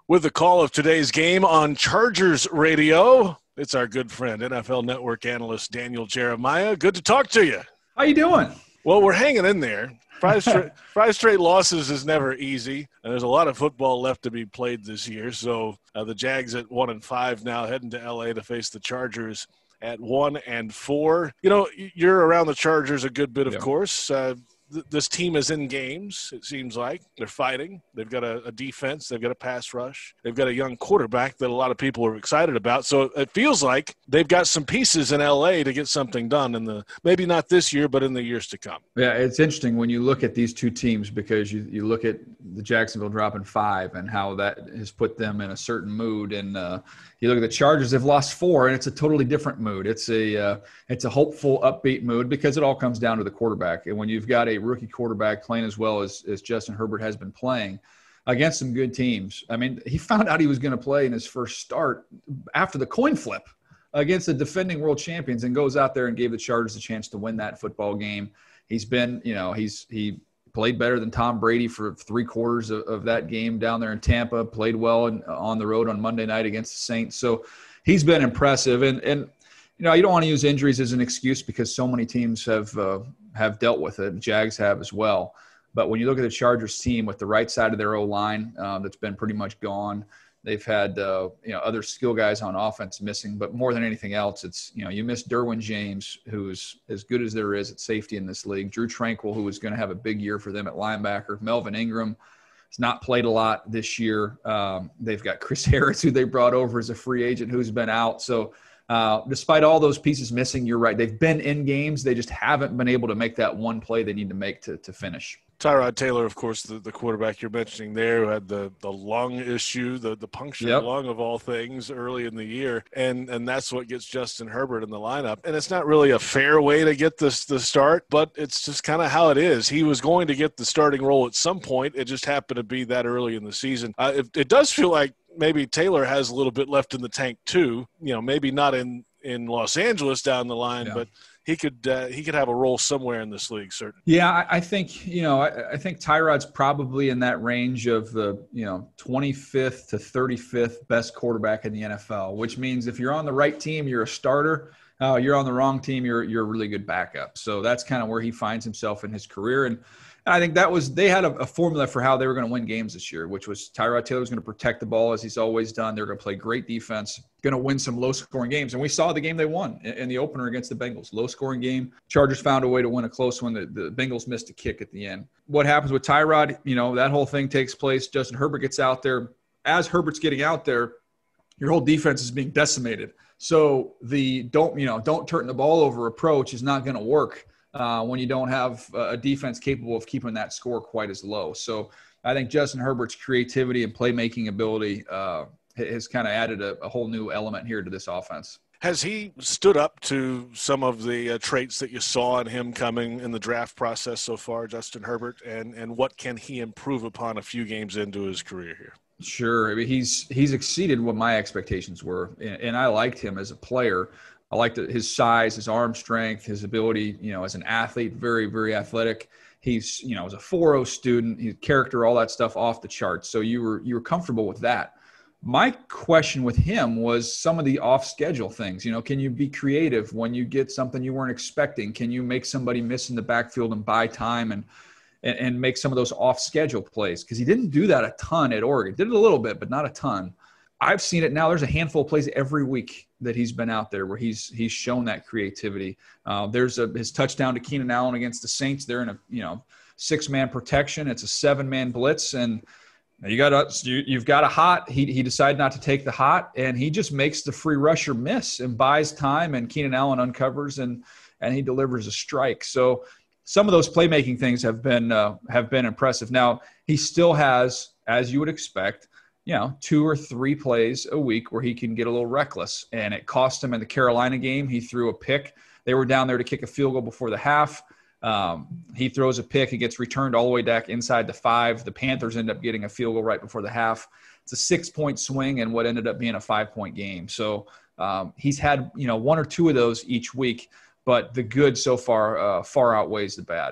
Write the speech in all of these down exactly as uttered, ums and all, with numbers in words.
With the call of today's game on Chargers Radio, it's our good friend, N F L Network analyst Daniel Jeremiah. Good to talk to you. How you doing? Well, we're hanging in there. Five straight, five straight losses is never easy, and there's a lot of football left to be played this year. So uh, the Jags at one and five now, heading to L A to face the Chargers at one and four. You know, you're around the Chargers a good bit, of yeah. course. Uh, th- this team is in games, it seems like. They're fighting. They've got a, a defense. They've got a pass rush. They've got a young quarterback that a lot of people are excited about. So it feels like they've got some pieces in L A to get something done in the maybe not this year, but in the years to come. Yeah, it's interesting when you look at these two teams because you, you look at the Jacksonville dropping five and how that has put them in a certain mood. And uh, you look at the Chargers, they've lost four, and it's a totally different mood. It's a uh, it's a hopeful, upbeat mood because it all comes down to the quarterback. And when you've got a rookie quarterback playing as well as, as Justin Herbert has been playing against some good teams. I mean, he found out he was going to play in his first start after the coin flip against the defending world champions and goes out there and gave the Chargers a chance to win that football game. He's been, you know, he's he played better than Tom Brady for three quarters of, of that game down there in Tampa, played well in, on the road on Monday night against the Saints. So he's been impressive. And, and you know, you don't want to use injuries as an excuse because so many teams have uh, have dealt with it. Jags have as well. But when you look at the Chargers team with the right side of their O-line um, that's been pretty much gone, they've had uh, you know other skill guys on offense missing. But more than anything else, it's you know you miss Derwin James, who's as good as there is at safety in this league. Drew Tranquill, who is going to have a big year for them at linebacker. Melvin Ingram has not played a lot this year. Um, they've got Chris Harris, who they brought over as a free agent, who's been out. So uh, despite all those pieces missing, you're right. They've been in games. They just haven't been able to make that one play they need to make to to finish. Tyrod Taylor, of course, the, the quarterback you're mentioning there, who had the, the lung issue, the, the punctured Yep. lung of all things early in the year. And and that's what gets Justin Herbert in the lineup. And it's not really a fair way to get this the start, but it's just kind of how it is. He was going to get the starting role at some point. It just happened to be that early in the season. Uh, it, it does feel like maybe Taylor has a little bit left in the tank too. You know, maybe not in, in Los Angeles down the line, Yeah. but – He could uh, he could have a role somewhere in this league, certainly. Yeah, I, I think you know I, I think Tyrod's probably in that range of the you know twenty-fifth to thirty-fifth best quarterback in the N F L. Which means if you're on the right team, you're a starter. Uh, you're on the wrong team, you're you're a really good backup. So that's kind of where he finds himself in his career. And I think that was they had a, a formula for how they were going to win games this year, which was Tyrod Taylor was going to protect the ball as he's always done. They're going to play great defense, going to win some low-scoring games. And we saw the game they won in, in the opener against the Bengals. Low-scoring game. Chargers found a way to win a close one. The, the Bengals missed a kick at the end. What happens with Tyrod, you know, that whole thing takes place. Justin Herbert gets out there. As Herbert's getting out there, your whole defense is being decimated. So the don't, you know, don't turn the ball over approach is not going to work. Uh, when you don't have a defense capable of keeping that score quite as low. So I think Justin Herbert's creativity and playmaking ability uh, has kind of added a, a whole new element here to this offense. Has he stood up to some of the uh, traits that you saw in him coming in the draft process so far, Justin Herbert, and, and what can he improve upon a few games into his career here? Sure. I mean, he's he's exceeded what my expectations were, and, and I liked him as a player. I liked his size, his arm strength, his ability, you know, as an athlete, very, very athletic. He's, you know, as a four oh student, his character, all that stuff off the charts. So you were you were comfortable with that. My question with him was some of the off-schedule things. You know, can you be creative when you get something you weren't expecting? Can you make somebody miss in the backfield and buy time and and, and make some of those off-schedule plays? Because he didn't do that a ton at Oregon. Did it a little bit, but not a ton. I've seen it now. There's a handful of plays every week that he's been out there where he's he's shown that creativity. Uh, there's a his touchdown to Keenan Allen against the Saints. They're in a you know six man protection. It's a seven man blitz, and you got a you, you've got a hot. He he decided not to take the hot, and he just makes the free rusher miss and buys time. And Keenan Allen uncovers and and he delivers a strike. So some of those playmaking things have been uh, have been impressive. Now he still has, as you would expect, you know, two or three plays a week where he can get a little reckless. And it cost him in the Carolina game. He threw a pick. They were down there to kick a field goal before the half. Um, he throws a pick. It gets returned all the way back inside the five. The Panthers end up getting a field goal right before the half. It's a six-point swing and what ended up being a five-point game. So um, he's had, you know, one or two of those each week. But the good so far uh, far outweighs the bad.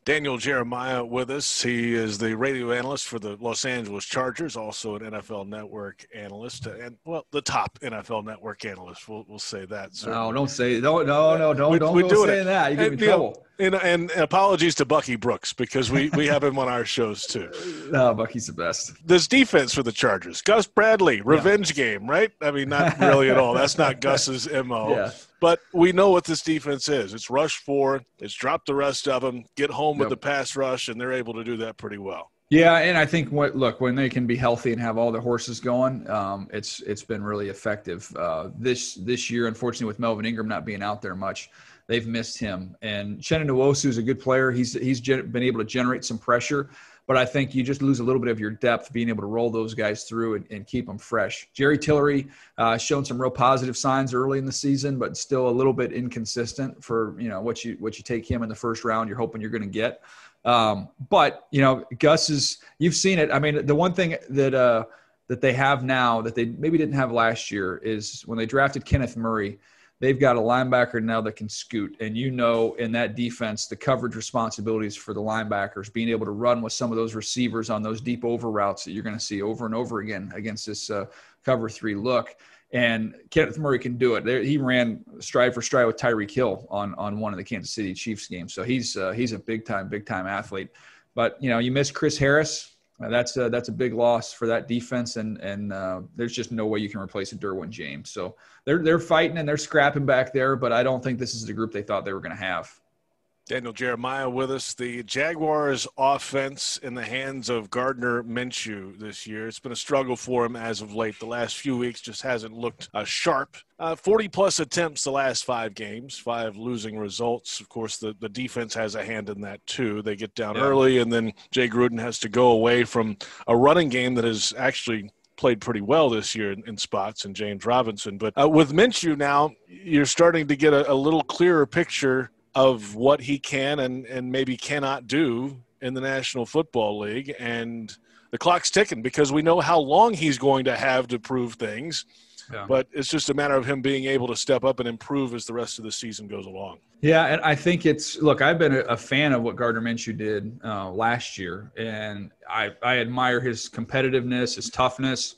Daniel Jeremiah with us. He is the radio analyst for the Los Angeles Chargers, also an N F L Network analyst, and, well, the top N F L Network analyst. We'll, we'll say that. Certainly. No, don't say don't no no don't we, don't we go do saying it. that. You get and, me in trouble. You know, and, and apologies to Bucky Brooks because we, we have him on our shows too. No, Bucky's the best. This defense for the Chargers, Gus Bradley, revenge yeah. game, right? I mean, not really at all. That's not Gus's M O. Yeah. But we know what this defense is. It's rush four. It's drop the rest of them, get home yep. with the pass rush, and they're able to do that pretty well. Yeah, and I think what look when they can be healthy and have all their horses going, um, it's it's been really effective. Uh, this this year, unfortunately, with Melvin Ingram not being out there much, they've missed him. And Uchenna Nwosu is a good player. He's he's been able to generate some pressure. But I think you just lose a little bit of your depth being able to roll those guys through and, and keep them fresh. Jerry Tillery uh, shown some real positive signs early in the season, but still a little bit inconsistent for, you know, what you what you take him in the first round, you're hoping you're going to get. Um, but, you know, Gus is – you've seen it. I mean, the one thing that uh, that they have now that they maybe didn't have last year is when they drafted Kenneth Murray – they've got a linebacker now that can scoot. And you know, in that defense, the coverage responsibilities for the linebackers, being able to run with some of those receivers on those deep over routes that you're going to see over and over again against this uh, cover three look. And Kenneth Murray can do it. There, he ran stride for stride with Tyreek Hill on, on one of the Kansas City Chiefs games. So he's uh, he's a big time, big time athlete. But, you know, you miss Chris Harris. Uh, that's a, that's a big loss for that defense, and and uh, there's just no way you can replace a Derwin James. So they're they're fighting and they're scrapping back there, but I don't think this is the group they thought they were going to have. Daniel Jeremiah with us. The Jaguars' offense in the hands of Gardner Minshew this year. It's been a struggle for him as of late. The last few weeks just hasn't looked uh, sharp. Uh, forty-plus attempts the last five games, five losing results. Of course, the, the defense has a hand in that too. They get down yeah. early, and then Jay Gruden has to go away from a running game that has actually played pretty well this year in, in spots, and James Robinson. But uh, with Minshew now, you're starting to get a, a little clearer picture of what he can and, and maybe cannot do in the National Football League. And the clock's ticking because we know how long he's going to have to prove things. Yeah. But it's just a matter of him being able to step up and improve as the rest of the season goes along. Yeah, and I think it's – look, I've been a, a fan of what Gardner Minshew did uh, last year, and I, I admire his competitiveness, his toughness,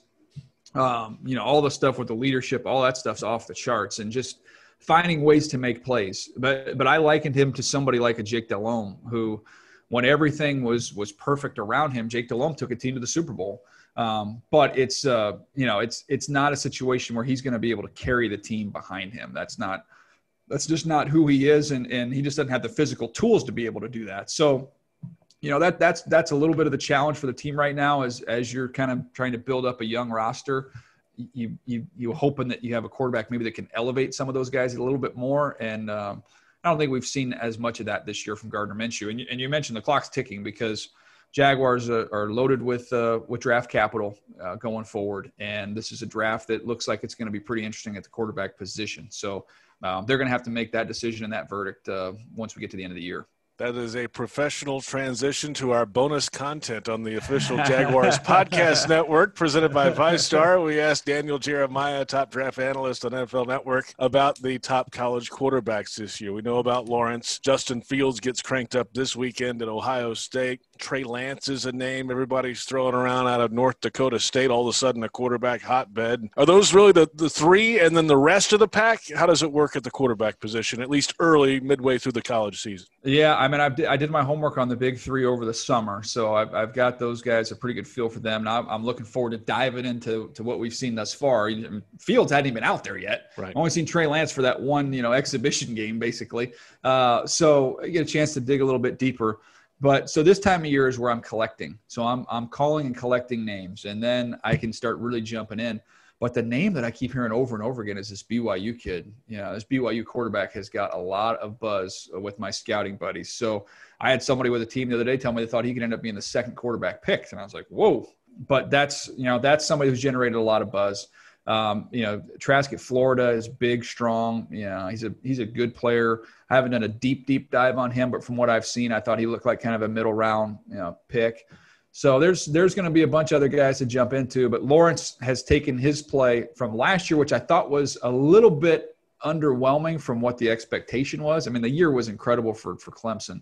um, you know, all the stuff with the leadership, all that stuff's off the charts, and just – finding ways to make plays. But but I likened him to somebody like a Jake Delhomme, who when everything was was perfect around him, Jake Delhomme took a team to the Super Bowl. Um, but it's uh, you know, it's it's not a situation where he's going to be able to carry the team behind him. That's not that's just not who he is, and and he just doesn't have the physical tools to be able to do that. So, you know, that that's that's a little bit of the challenge for the team right now as as you're kind of trying to build up a young roster. You you you hoping that you have a quarterback maybe that can elevate some of those guys a little bit more, and um, I don't think we've seen as much of that this year from Gardner Minshew. And you, and you mentioned the clock's ticking because Jaguars are, are loaded with uh, with draft capital uh, going forward, and this is a draft that looks like it's going to be pretty interesting at the quarterback position. So um, they're going to have to make that decision and that verdict uh, once we get to the end of the year. That is a professional transition to our bonus content on the official Jaguars podcast network presented by VyStar. We asked Daniel Jeremiah, top draft analyst on N F L Network, about the top college quarterbacks this year. We know about Lawrence. Justin Fields gets cranked up this weekend at Ohio State. Trey Lance is a name everybody's throwing around out of North Dakota State, all of a sudden a quarterback hotbed. Are those really the, the three and then the rest of the pack? How does it work at the quarterback position, at least early, midway through the college season? Yeah, I mean, I've, I did my homework on the big three over the summer, so I've, I've got those guys a pretty good feel for them. Now I'm looking forward to diving into to what we've seen thus far. Fields hadn't even been out there yet. Right. I've only seen Trey Lance for that one, you know, exhibition game, basically. Uh, so I get a chance to dig a little bit deeper. But so this time of year is where I'm collecting. So I'm I'm calling and collecting names, and then I can start really jumping in. But the name that I keep hearing over and over again is this B Y U kid. You know, this B Y U quarterback has got a lot of buzz with my scouting buddies. So I had somebody with a team the other day tell me they thought he could end up being the second quarterback picked, and I was like, whoa. But that's you know that's somebody who's generated a lot of buzz. Um, you know, Trask at Florida is big, strong. You know, he's a he's a good player. I haven't done a deep, deep dive on him, but from what I've seen, I thought he looked like kind of a middle round, you know, pick. So there's there's going to be a bunch of other guys to jump into, but Lawrence has taken his play from last year, which I thought was a little bit underwhelming from what the expectation was. I mean, the year was incredible for for Clemson,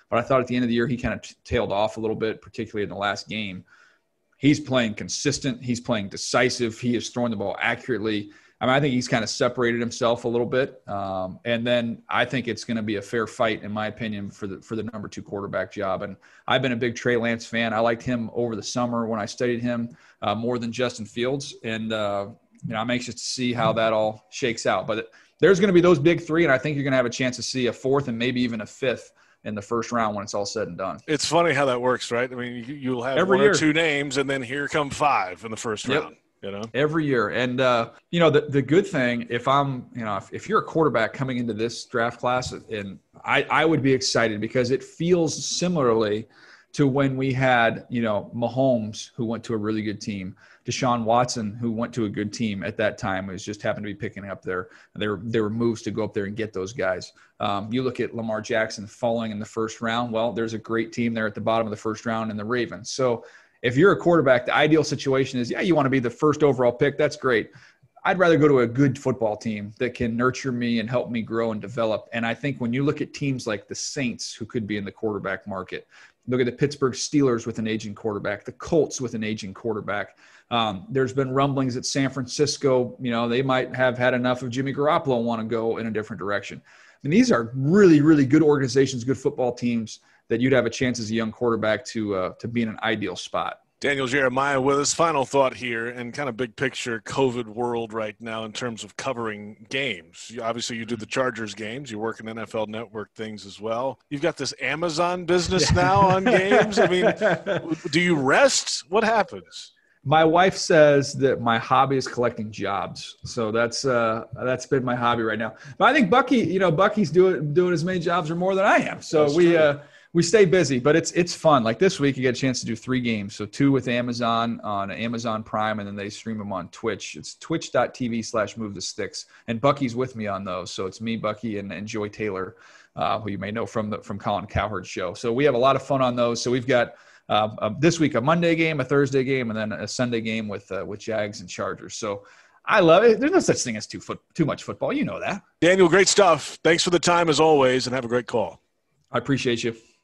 but I thought at the end of the year he kind of t- tailed off a little bit, particularly in the last game. He's playing consistent. He's playing decisive. He is throwing the ball accurately. I mean, I think he's kind of separated himself a little bit. Um, and then I think it's going to be a fair fight, in my opinion, for the for the number two quarterback job. And I've been a big Trey Lance fan. I liked him over the summer when I studied him uh, more than Justin Fields. And, uh, you know, I'm anxious to see how that all shakes out. But there's going to be those big three, and I think you're going to have a chance to see a fourth and maybe even a fifth in the first round when it's all said and done. It's funny how that works, right? I mean, you, you'll have Every one year. or two names, and then here come five in the first Yep. round. You know, every year. And, uh, you know, the, the good thing, if I'm, you know, if, if you're a quarterback coming into this draft class, and I, I would be excited because it feels similarly to when we had, you know, Mahomes, who went to a really good team, Deshaun Watson, who went to a good team at that time, was just happened to be picking up there. There, there were moves to go up there and get those guys. Um, you look at Lamar Jackson falling in the first round. Well, there's a great team there at the bottom of the first round in the Ravens. So if you're a quarterback, the ideal situation is, yeah, you want to be the first overall pick. That's great. I'd rather go to a good football team that can nurture me and help me grow and develop. And I think when you look at teams like the Saints, who could be in the quarterback market, look at the Pittsburgh Steelers with an aging quarterback, the Colts with an aging quarterback. Um, there's been rumblings that San Francisco, you know, they might have had enough of Jimmy Garoppolo and want to go in a different direction. I mean, these are really, really good organizations, good football teams that you'd have a chance as a young quarterback to uh, to be in an ideal spot. Daniel Jeremiah with us. Final thought here and kind of big picture COVID world right now in terms of covering games. You, obviously, you do the Chargers games. You work in N F L Network things as well. You've got this Amazon business now on games. I mean, do you rest? What happens? My wife says that my hobby is collecting jobs. So that's uh, that's been my hobby right now. But I think Bucky, you know, Bucky's doing doing as many jobs or more than I am. So That's we true. uh, we stay busy, but it's it's fun. Like this week, you get a chance to do three games. So two with Amazon on Amazon Prime, and then they stream them on Twitch. It's twitch.tv slash move the sticks. And Bucky's with me on those. So it's me, Bucky, and, and Joy Taylor, uh, who you may know from the from Colin Cowherd's show. So we have a lot of fun on those. So we've got uh, uh, this week a Monday game, a Thursday game, and then a Sunday game with uh, with Jags and Chargers. So I love it. There's no such thing as too foot too much football. You know that. Daniel, great stuff. Thanks for the time as always, and have a great call. I appreciate you.